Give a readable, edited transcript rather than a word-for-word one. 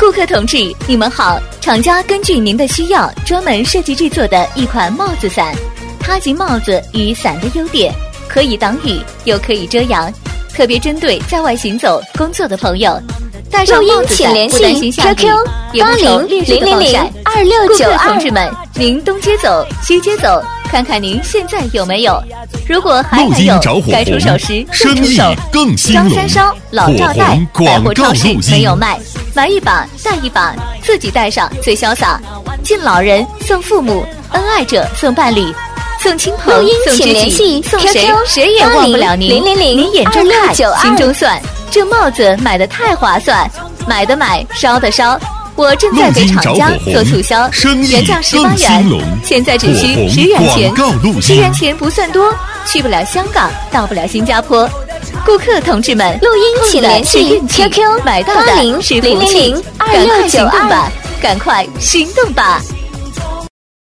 顾客同志，你们好！厂家根据您的需要，专门设计制作的一款帽子伞。它集帽子与伞的优点，可以挡雨，又可以遮阳，特别针对在外行走、工作的朋友。戴上帽子伞不担心下雨，也不愁烈日的暴晒。顾客同志们，您东街走，西街走，看看您现在有没有？如果还没有，该出手时更出手。张三烧、老赵带，百货超市没有卖，买一把带一把，自己戴上最潇洒。敬老人送父母，恩爱者送伴侣，送亲朋送知己，送谁谁也忘不了您。您眼中看，心中算，这帽子买的太划算，买的买，烧的烧。我正在给厂家做促销，原价18元，现在只需10元钱，10元钱不算多，去不了香港，到不了新加坡。顾客同志们， 录音请联系 QQ 买到的是福气，赶快行动吧，赶快行动吧！